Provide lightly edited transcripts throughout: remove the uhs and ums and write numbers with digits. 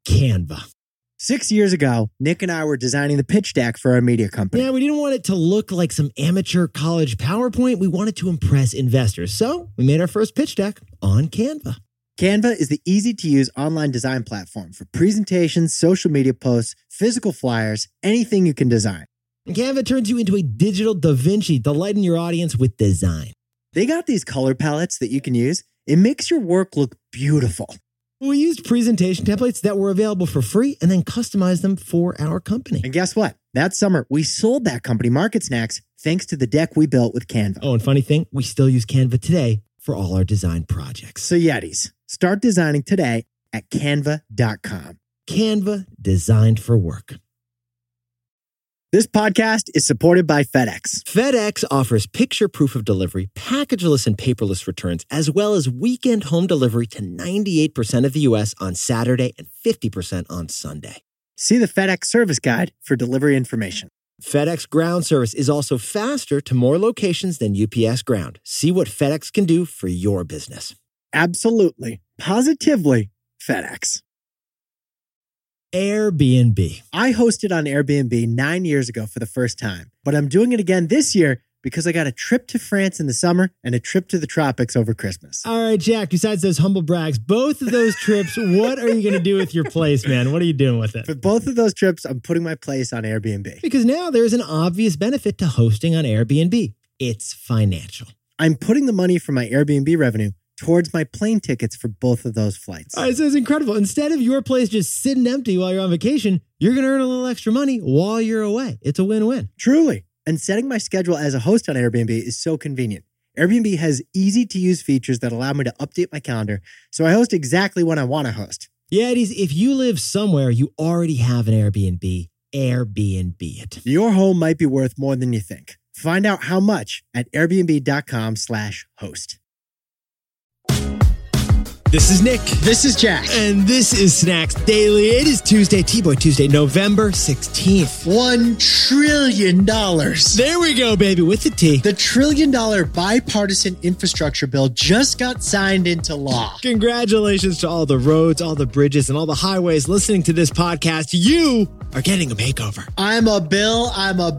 Canva. 6 years ago, Nick and I were designing the pitch deck for our media company. Yeah, we didn't want it to look like some amateur college PowerPoint. We wanted to impress investors. So we made our first pitch deck on Canva. Canva is the easy-to-use online design platform for presentations, social media posts, physical flyers, anything you can design. And Canva turns you into a digital Da Vinci, delighting your audience with design. They got these color palettes that you can use. It makes your work look beautiful. We used presentation templates that were available for free and then customized them for our company. And guess what? That summer, we sold that company Market Snacks thanks to the deck we built with Canva. Oh, and funny thing, we still use Canva today for all our design projects. So Yetis, start designing today at canva.com. Canva, designed for work. This podcast is supported by FedEx. FedEx offers picture proof of delivery, packageless and paperless returns, as well as weekend home delivery to 98% of the U.S. on Saturday and 50% on Sunday. See the FedEx service guide for delivery information. FedEx Ground service is also faster to more locations than UPS Ground. See what FedEx can do for your business. Absolutely. Positively FedEx. Airbnb. I hosted on Airbnb 9 years ago for the first time, but I'm doing it again this year because I got a trip to France in the summer and a trip to the tropics over Christmas. All right, Jack, besides those humble brags, both of those trips, what are you going to do with your place, man? What are you doing with it? For both of those trips, I'm putting my place on Airbnb. Because now there's an obvious benefit to hosting on Airbnb. It's financial. I'm putting the money from my Airbnb revenue towards my plane tickets for both of those flights. All right, so it's incredible. Instead of your place just sitting empty while you're on vacation, you're going to earn a little extra money while you're away. It's a win-win. Truly. And setting my schedule as a host on Airbnb is so convenient. Airbnb has easy-to-use features that allow me to update my calendar, so I host exactly when I want to host. Yeah, it is. If you live somewhere, you already have an Airbnb. Airbnb it. Your home might be worth more than you think. Find out how much at airbnb.com/host. This is Nick. This is Jack. And this is Snacks Daily. It is Tuesday, T-Boy Tuesday, November 16th. $1 trillion. There we go, baby, with the T. The $1 trillion bipartisan infrastructure bill just got signed into law. Congratulations to all the roads, all the bridges, and all the highways listening to this podcast. You are getting a makeover. I'm a bill,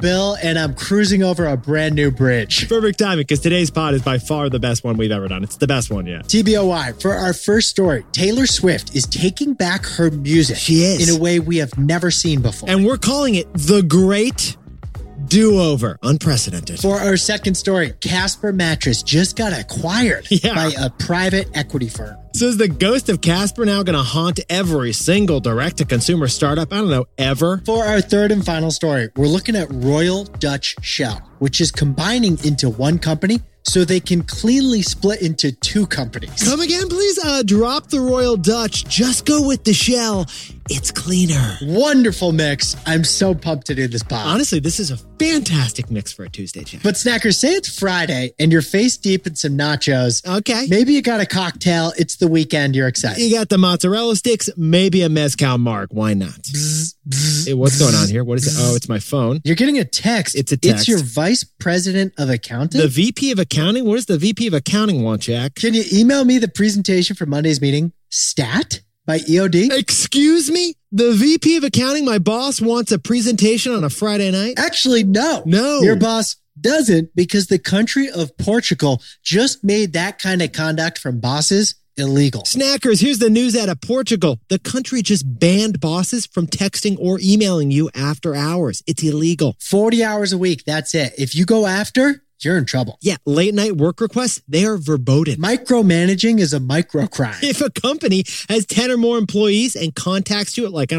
and I'm cruising over a brand new bridge. Perfect timing, because today's pod is by far the best one we've ever done. It's the best one yet. TBOI, for our first story, Taylor Swift is taking back her music. She is. In a way we have never seen before. And we're calling it the Great Do-Over. Unprecedented. For our second story, Casper Mattress just got acquired by a private equity firm. So is the ghost of Casper now going to haunt every single direct-to-consumer startup? I don't know, ever? For our third and final story, we're looking at Royal Dutch Shell, which is combining into one company so they can cleanly split into two companies. Come again, please? Drop the Royal Dutch. Just go with the Shell. It's cleaner. Wonderful mix. I'm so pumped to do this pod. Honestly, this is a fantastic mix for a Tuesday, Jack. But Snackers, say it's Friday and you're face deep in some nachos. Okay. Maybe you got a cocktail. It's the weekend. You're excited. You got the mozzarella sticks, maybe a mezcal mark. Why not? Hey, what's going on here? What is it? Oh, it's my phone. You're getting a text. It's a text. It's your vice president of accounting? The VP of accounting? What does the VP of accounting want, Jack? Can you email me the presentation for Monday's meeting? Stat? By EOD? Excuse me? The VP of accounting, my boss, wants a presentation on a Friday night? Actually, no. No. Your boss doesn't, because the country of Portugal just made that kind of conduct from bosses illegal. Snackers, here's the news out of Portugal. The country just banned bosses from texting or emailing you after hours. It's illegal. 40 hours a week. That's it. If you go after, you're in trouble. Yeah, late night work requests, they are verboten. Micromanaging is a microcrime. If a company has 10 or more employees and contacts you at like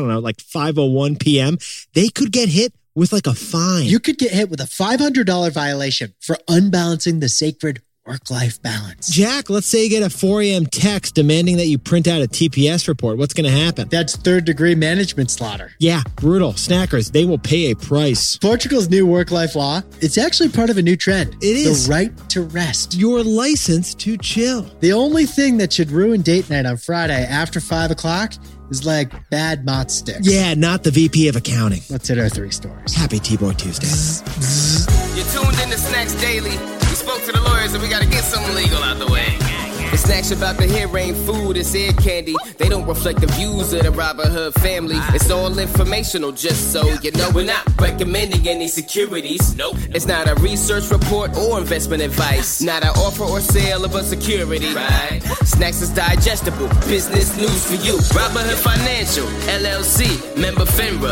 5:01 p.m., they could get hit with like a fine. You could get hit with a $500 violation for unbalancing the sacred work-life balance. Jack, let's say you get a 4 a.m. text demanding that you print out a TPS report. What's going to happen? That's third-degree management slaughter. Yeah, brutal. Snackers, they will pay a price. Portugal's new work-life law, it's actually part of a new trend. It is. The right to rest. Your license to chill. The only thing that should ruin date night on Friday after 5 o'clock is like bad mott sticks. Yeah, not the VP of accounting. Let's hit our three stories. Happy T-Boy Tuesday. You're tuned in to Snacks Daily. We spoke to the lawyers and we got to get something legal out the way. The snacks you're about to hear ain't food, it's ear candy. They don't reflect the views of the Robin Hood family. It's all informational, just so you know. We're not recommending any securities. Nope. It's not a research report or investment advice. Not an offer or sale of a security. Right. Snacks is digestible. Business news for you. Robin Hood Financial, LLC, member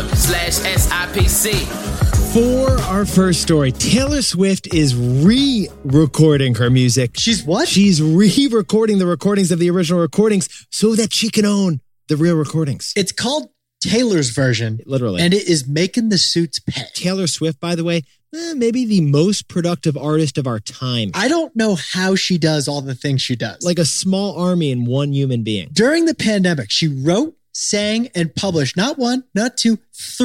FINRA/SIPC. For our first story, Taylor Swift is re-recording her music. She's what? She's re-recording the recordings of the original recordings so that she can own the real recordings. It's called Taylor's version. Literally. And it is making the suits pay. Taylor Swift, by the way, maybe the most productive artist of our time. I don't know how she does all the things she does. Like a small army in one human being. During the pandemic, she wrote, sang, and published not one, not two,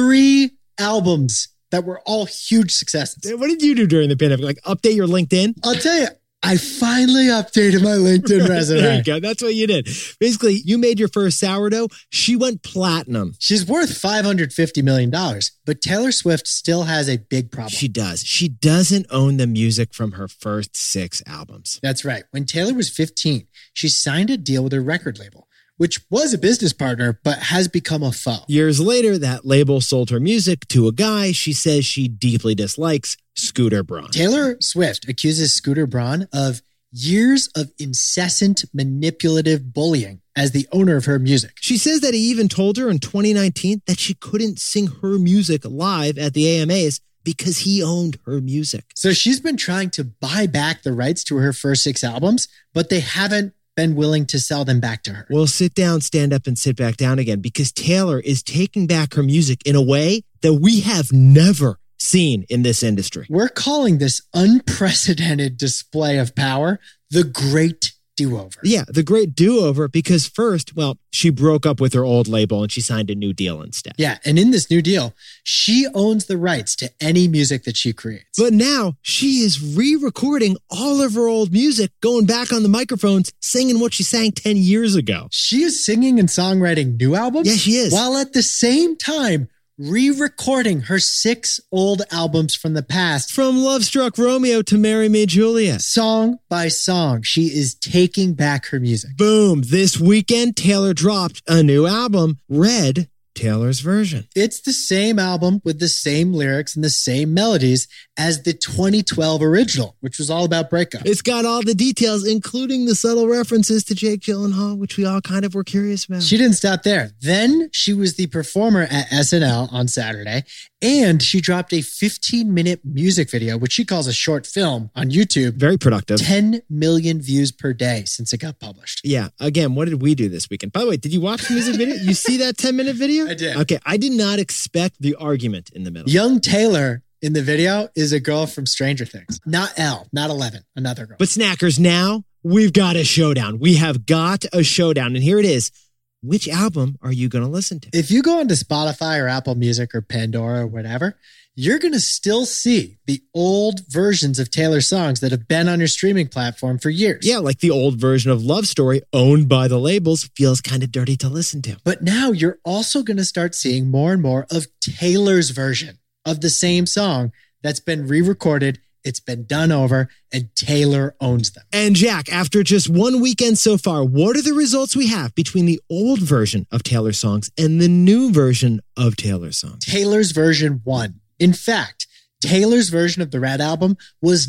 3 albums that were all huge successes. What did you do during the pandemic? Like update your LinkedIn? I'll tell you, I finally updated my LinkedIn resume. There you go. That's what you did. Basically, you made your first sourdough. She went platinum. She's worth $550 million, but Taylor Swift still has a big problem. She does. She doesn't own the music from her first 6 albums. That's right. When Taylor was 15, she signed a deal with her record label, which was a business partner, but has become a foe. Years later, that label sold her music to a guy she says she deeply dislikes, Scooter Braun. Taylor Swift accuses Scooter Braun of years of incessant manipulative bullying as the owner of her music. She says that he even told her in 2019 that she couldn't sing her music live at the AMAs because he owned her music. So she's been trying to buy back the rights to her first 6 albums, but they haven't been willing to sell them back to her. Well, sit down, stand up, and sit back down again, because Taylor is taking back her music in a way that we have never seen in this industry. We're calling this unprecedented display of power the Great Do-Over. Yeah, the Great Do-Over, because first, well, she broke up with her old label and she signed a new deal instead. Yeah, and in this new deal, she owns the rights to any music that she creates. But now she is re-recording all of her old music, going back on the microphones, singing what she sang 10 years ago. She is singing and songwriting new albums? Yeah, she is. While at the same time re-recording her 6 old albums from the past. From Love Struck Romeo to Marry Me Juliet. Song by song, she is taking back her music. Boom. This weekend, Taylor dropped a new album, Red, Taylor's version. It's the same album with the same lyrics and the same melodies as the 2012 original, which was all about breakup. It's got all the details, including the subtle references to Jake Gyllenhaal, which we all kind of were curious about. She didn't stop there. Then she was the performer at SNL on Saturday, and she dropped a 15-minute music video, which she calls a short film, on YouTube. Very productive. 10 million views per day since it got published. Yeah. Again, what did we do this weekend? By the way, did you watch the music video? You see that 10-minute video? I did. Okay. I did not expect the argument in the middle. Young Taylor in the video is a girl from Stranger Things. Not Elle, not 11, another girl. But Snackers, now we've got a showdown. We have got a showdown. And here it is. Which album are you going to listen to? If you go onto Spotify or Apple Music or Pandora or whatever, you're going to still see the old versions of Taylor's songs that have been on your streaming platform for years. Yeah, like the old version of Love Story owned by the labels feels kind of dirty to listen to. But now you're also going to start seeing more and more of Taylor's version of the same song that's been re-recorded, it's been done over, and Taylor owns them. And Jack, after just one weekend so far, what are the results we have between the old version of Taylor's songs and the new version of Taylor's songs? Taylor's version won. In fact, Taylor's version of the Red album was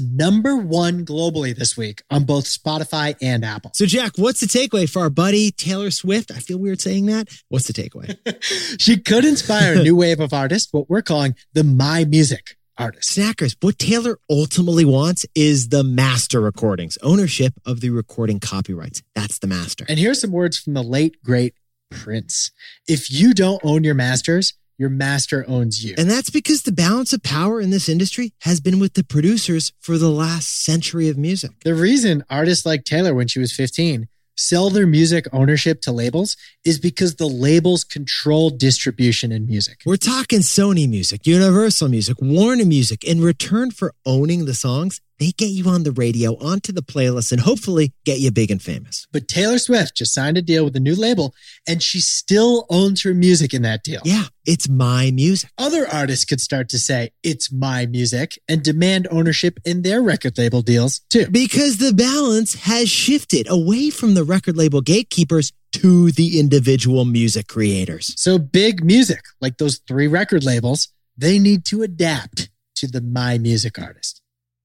#1 globally this week on both Spotify and Apple. So Jack, what's the takeaway for our buddy Taylor Swift? I feel weird saying that. What's the takeaway? She could inspire a new wave of artists, what we're calling the My Music artists. Snackers, what Taylor ultimately wants is the master recordings, ownership of the recording copyrights. That's the master. And here's some words from the late, great Prince. If you don't own your masters, your master owns you. And that's because the balance of power in this industry has been with the producers for the last century of music. The reason artists like Taylor, when she was 15, sell their music ownership to labels is because the labels control distribution in music. We're talking Sony Music, Universal Music, Warner Music. In return for owning the songs, they get you on the radio, onto the playlist, and hopefully get you big and famous. But Taylor Swift just signed a deal with a new label, and she still owns her music in that deal. Yeah, it's my music. Other artists could start to say, it's my music, and demand ownership in their record label deals, too. Because the balance has shifted away from the record label gatekeepers to the individual music creators. So big music, like those 3 record labels, they need to adapt to the My Music artist.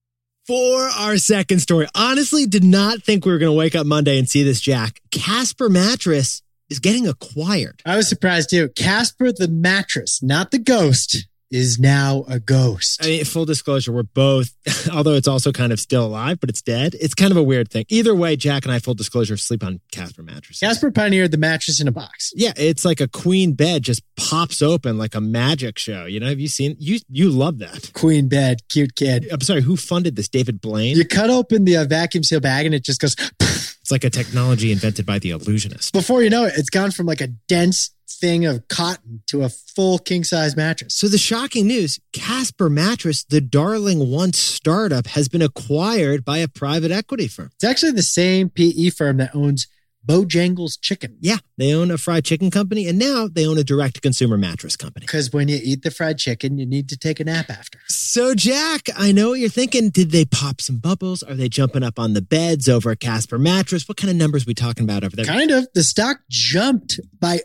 For our second story, honestly did not think we were going to wake up Monday and see this, Jack. Casper Mattress is getting acquired. I was surprised too. Casper the mattress, not the ghost, is now a ghost. I mean, full disclosure, we're both, although it's also kind of still alive, but it's dead. It's kind of a weird thing. Either way, Jack and I, full disclosure, sleep on Casper mattresses. Casper pioneered the mattress in a box. Yeah, it's like a queen bed just pops open like a magic show. You know, have you seen, you love that. Queen bed, cute kid. I'm sorry, who funded this? David Blaine? You cut open the vacuum seal bag and it just goes... It's like a technology invented by the illusionist. Before you know it, it's gone from like a dense thing of cotton to a full king-size mattress. So the shocking news, Casper Mattress, the darling once startup, has been acquired by a private equity firm. It's actually the same PE firm that owns Bojangles Chicken. Yeah, they own a fried chicken company, and now they own a direct-to-consumer mattress company. Because when you eat the fried chicken, you need to take a nap after. So, Jack, I know what you're thinking. Did they pop some bubbles? Are they jumping up on the beds over at Casper Mattress? What kind of numbers are we talking about over there? Kind of. The stock jumped by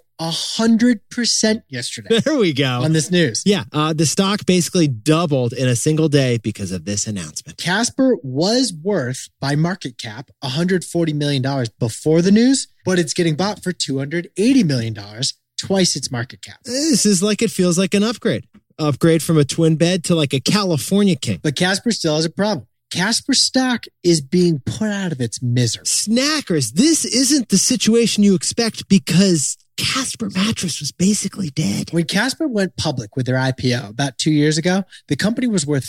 100% yesterday. There we go. On this news. Yeah, the stock basically doubled in a single day because of this announcement. Casper was worth, by market cap, $140 million before the news, but it's getting bought for $280 million, twice its market cap. This is like, it feels like an upgrade. Upgrade from a twin bed to like a California king. But Casper still has a problem. Casper stock is being put out of its misery. Snackers, this isn't the situation you expect because Casper Mattress was basically dead. When Casper went public with their IPO about 2 years ago, the company was worth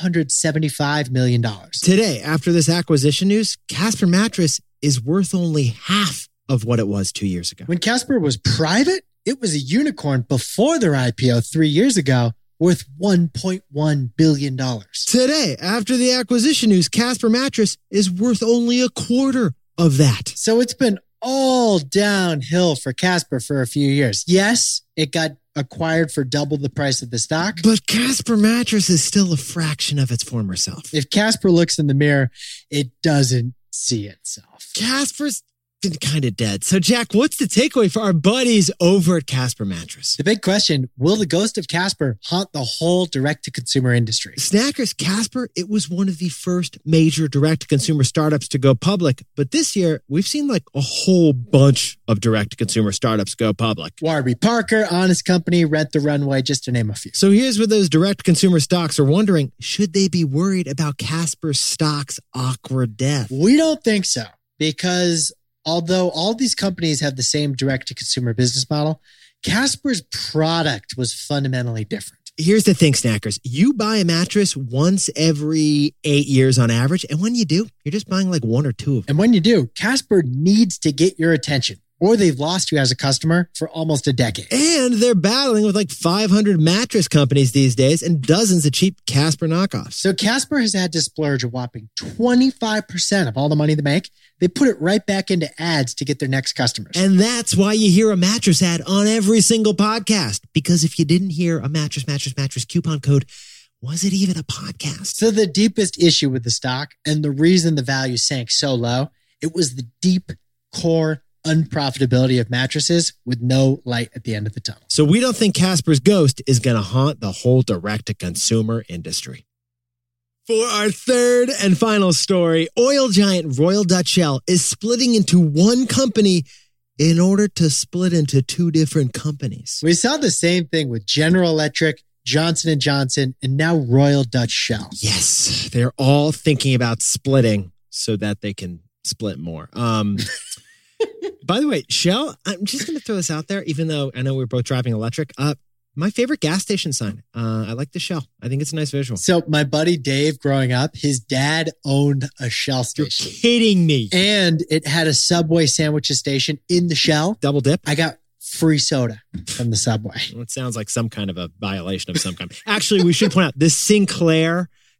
$575 million. Today, after this acquisition news, Casper Mattress is worth only half of what it was 2 years ago. When Casper was private, it was a unicorn before their IPO 3 years ago, worth $1.1 billion. Today, after the acquisition news, Casper Mattress is worth only a quarter of that. So it's been all downhill for Casper for a few years. Yes, it got acquired for double the price of the stock. But Casper Mattress is still a fraction of its former self. If Casper looks in the mirror, it doesn't see itself. Casper's been kind of dead. So, Jack, what's the takeaway for our buddies over at Casper Mattress? The big question, will the ghost of Casper haunt the whole direct-to-consumer industry? Snackers, Casper, it was one of the first major direct-to-consumer startups to go public. But this year, we've seen like a whole bunch of direct-to-consumer startups go public. Warby Parker, Honest Company, Rent the Runway, just to name a few. So here's where those direct-to-consumer stocks are wondering, should they be worried about Casper stock's awkward death? We don't think so, because although all these companies have the same direct-to-consumer business model, Casper's product was fundamentally different. Here's the thing, Snackers. You buy a mattress once every 8 years on average, and when you do, you're just buying like one or two of them. And when you do, Casper needs to get your attention, or they've lost you as a customer for almost a decade. And they're battling with like 500 mattress companies these days and dozens of cheap Casper knockoffs. So Casper has had to splurge a whopping 25% of all the money they make. They put it right back into ads to get their next customers. And that's why you hear a mattress ad on every single podcast. Because if you didn't hear a mattress coupon code, was it even a podcast? So the deepest issue with the stock and the reason the value sank so low, it was the deep core unprofitability of mattresses with no light at the end of the tunnel. So we don't think Casper's ghost is going to haunt the whole direct-to-consumer industry. For our third and final story, oil giant Royal Dutch Shell is splitting into one company in order to split into two different companies. We saw the same thing with General Electric, Johnson & Johnson, and now Royal Dutch Shell. Yes, they're all thinking about splitting so that they can split more. By the way, Shell, I'm just going to throw this out there, even though I know we're both driving electric. My favorite gas station sign. I like the Shell. I think it's a nice visual. So my buddy Dave, growing up, his dad owned a Shell station. You're kidding me. And it had a Subway sandwiches station in the Shell. Double dip? I got free soda from the Subway. Well, it sounds like some kind of a violation of some kind. Actually, we should point out this Sinclair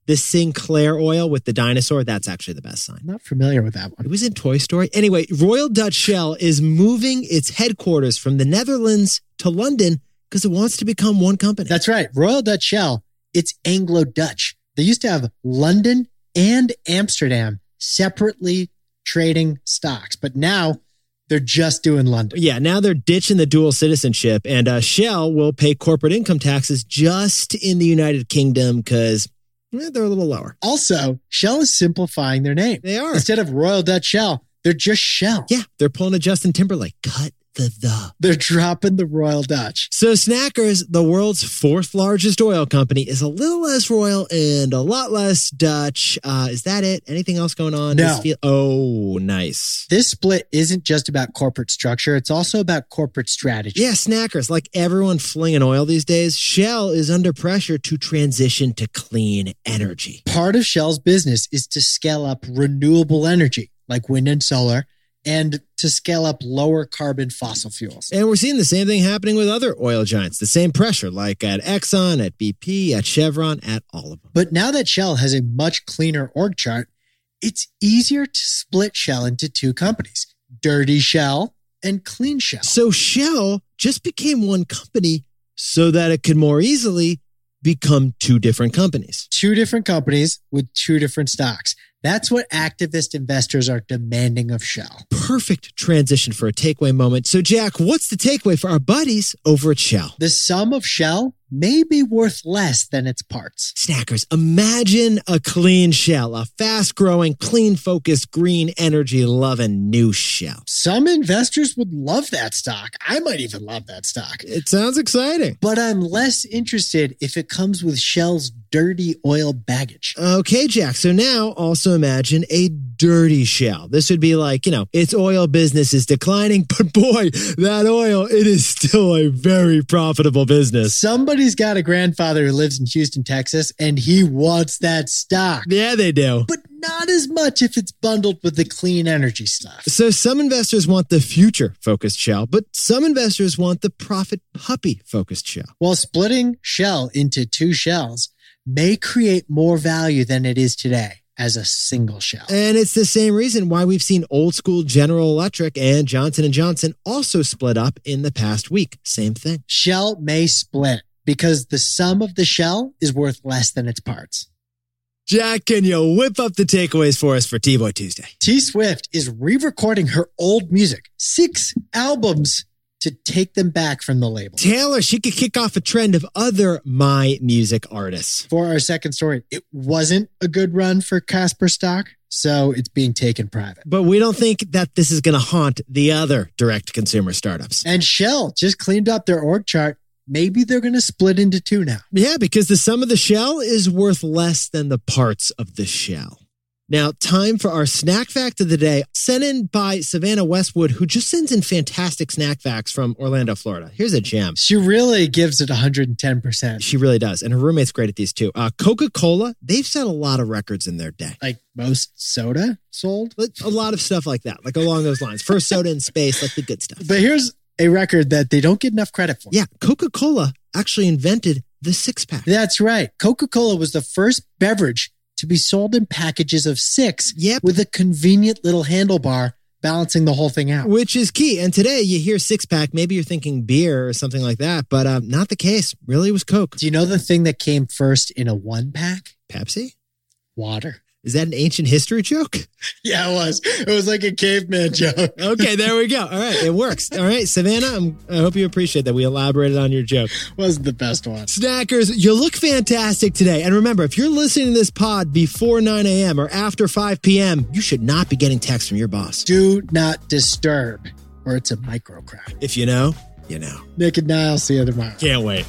the Sinclair oil with the dinosaur, that's actually the best sign. I'm not familiar with that one. It was in Toy Story. Anyway, Royal Dutch Shell is moving its headquarters from the Netherlands to London because it wants to become one company. That's right. Royal Dutch Shell, it's Anglo-Dutch. They used to have London and Amsterdam separately trading stocks, but now they're just doing London. Yeah, now they're ditching the dual citizenship, and Shell will pay corporate income taxes just in the United Kingdom because they're a little lower. Also, Shell is simplifying their name. They are. Instead of Royal Dutch Shell, they're just Shell. Yeah, they're pulling a Justin Timberlake. Cut the. They're dropping the Royal Dutch. So Snackers, the world's fourth largest oil company, is a little less royal and a lot less Dutch. Is that it? Anything else going on? No. Oh, nice. This split isn't just about corporate structure. It's also about corporate strategy. Yeah, Snackers, like everyone flinging oil these days, Shell is under pressure to transition to clean energy. Part of Shell's business is to scale up renewable energy, like wind and solar, and to scale up lower carbon fossil fuels. And we're seeing the same thing happening with other oil giants, the same pressure, like at Exxon, at BP, at Chevron, at all of them. But now that Shell has a much cleaner org chart, it's easier to split Shell into two companies, Dirty Shell and Clean Shell. So Shell just became one company so that it could more easily become two different companies. Two different companies with two different stocks. That's what activist investors are demanding of Shell. Perfect transition for a takeaway moment. So, Jack, what's the takeaway for our buddies over at Shell? The sum of Shell may be worth less than its parts. Snackers, imagine a clean Shell, a fast-growing, clean-focused, green energy-loving new Shell. Some investors would love that stock. I might even love that stock. It sounds exciting. But I'm less interested if it comes with Shell's dirty oil baggage. Okay, Jack. So now also imagine a dirty Shell. This would be like, its oil business is declining, but boy, that oil, it is still a very profitable business. Somebody's got a grandfather who lives in Houston, Texas, and he wants that stock. Yeah, they do. But not as much if it's bundled with the clean energy stuff. So some investors want the future-focused Shell, but some investors want the profit puppy-focused Shell. While splitting Shell into two shells may create more value than it is today as a single shell. And it's the same reason why we've seen old school General Electric and Johnson & Johnson also split up in the past week. Same thing. Shell may split because the sum of the shell is worth less than its parts. Jack, can you whip up the takeaways for us for T-Boy Tuesday? T Swift is re-recording her old music, 6 albums, to take them back from the label. Taylor, she could kick off a trend of other My Music artists. For our second story, it wasn't a good run for Casper stock, so it's being taken private. But we don't think that this is going to haunt the other direct-to-consumer startups. And Shell just cleaned up their org chart. Maybe they're going to split into two now. Yeah, because the sum of the shell is worth less than the parts of the shell. Now, time for our snack fact of the day, sent in by Savannah Westwood, who just sends in fantastic snack facts from Orlando, Florida. Here's a gem. She really gives it 110%. She really does. And her roommate's great at these too. Coca-Cola, they've set a lot of records in their day. Like most soda sold? A lot of stuff like that, like along those lines. First soda in space, like the good stuff. But here's a record that they don't get enough credit for. Yeah, Coca-Cola actually invented the six-pack. That's right. Coca-Cola was the first beverage to be sold in packages of 6 with a convenient little handlebar balancing the whole thing out. Which is key. And today you hear 6-pack, maybe you're thinking beer or something like that, but not the case. Really, it was Coke. Do you know the thing that came first in a 1-pack? Pepsi? Water. Is that an ancient history joke? Yeah, it was. It was like a caveman joke. Okay, there we go. All right, it works. All right, Savannah, I hope you appreciate that we elaborated on your joke. Wasn't the best one. Snackers, you look fantastic today. And remember, if you're listening to this pod before 9 a.m. or after 5 p.m., you should not be getting texts from your boss. Do not disturb, or it's a microcrack. If you know, you know. Nick and Niall, see you tomorrow. Can't wait.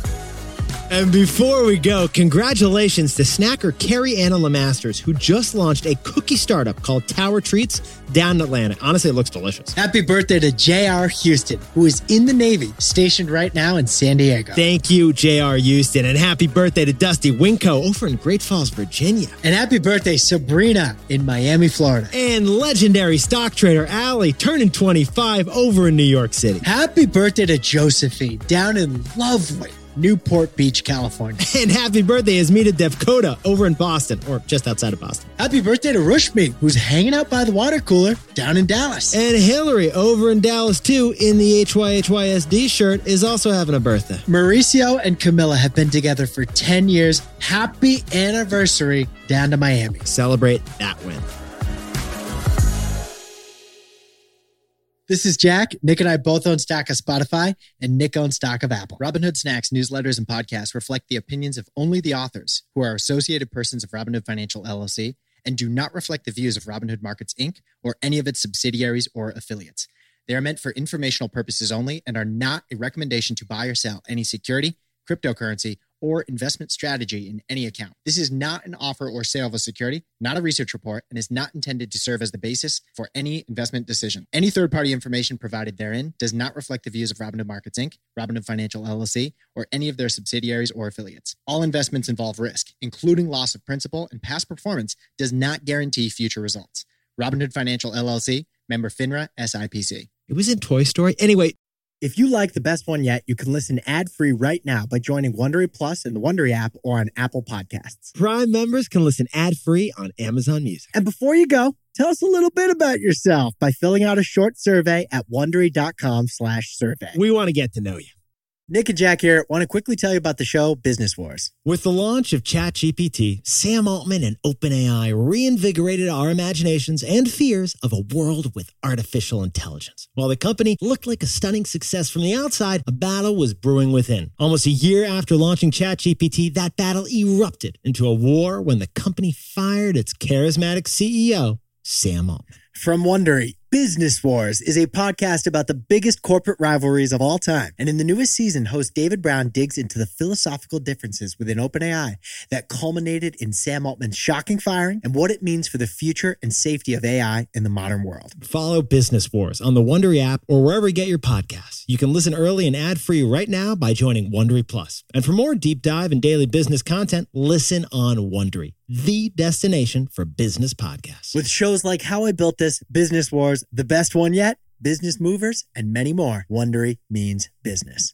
And before we go, congratulations to snacker Carrie Anna Lemasters, who just launched a cookie startup called Tower Treats down in Atlanta. Honestly, it looks delicious. Happy birthday to J.R. Houston, who is in the Navy, stationed right now in San Diego. Thank you, J.R. Houston. And happy birthday to Dusty Winco over in Great Falls, Virginia. And happy birthday, Sabrina, in Miami, Florida. And legendary stock trader Allie, turning 25 over in New York City. Happy birthday to Josephine, down in lovely Newport Beach, California. And happy birthday is me to Devcoda over in Boston, or just outside of Boston. Happy birthday to Rushmi, who's hanging out by the water cooler down in Dallas. And Hillary over in Dallas, too, in the HYHYSD shirt, is also having a birthday. Mauricio and Camilla have been together for 10 years. Happy anniversary down to Miami. Celebrate that win. This is Jack. Nick and I both own stock of Spotify, and Nick owns stock of Apple. Robinhood Snacks, newsletters, and podcasts reflect the opinions of only the authors, who are associated persons of Robinhood Financial LLC, and do not reflect the views of Robinhood Markets, Inc., or any of its subsidiaries or affiliates. They are meant for informational purposes only and are not a recommendation to buy or sell any security, cryptocurrency, or investment strategy in any account. This is not an offer or sale of a security, not a research report, and is not intended to serve as the basis for any investment decision. Any third-party information provided therein does not reflect the views of Robinhood Markets, Inc., Robinhood Financial LLC, or any of their subsidiaries or affiliates. All investments involve risk, including loss of principal, and past performance does not guarantee future results. Robinhood Financial LLC, member FINRA, SIPC. It was in Toy Story. Anyway, if you like The Best One Yet, you can listen ad-free right now by joining Wondery Plus in the Wondery app or on Apple Podcasts. Prime members can listen ad-free on Amazon Music. And before you go, tell us a little bit about yourself by filling out a short survey at Wondery.com/survey. We want to get to know you. Nick and Jack here want to quickly tell you about the show Business Wars. With the launch of ChatGPT, Sam Altman and OpenAI reinvigorated our imaginations and fears of a world with artificial intelligence. While the company looked like a stunning success from the outside, a battle was brewing within. Almost a year after launching ChatGPT, that battle erupted into a war when the company fired its charismatic CEO, Sam Altman. From Wondery, Business Wars is a podcast about the biggest corporate rivalries of all time. And in the newest season, host David Brown digs into the philosophical differences within OpenAI that culminated in Sam Altman's shocking firing and what it means for the future and safety of AI in the modern world. Follow Business Wars on the Wondery app or wherever you get your podcasts. You can listen early and ad-free right now by joining Wondery Plus. And for more deep dive and daily business content, listen on Wondery, the destination for business podcasts. With shows like How I Built This, Business Wars, The Best One Yet, Business Movers, and many more, Wondery means business.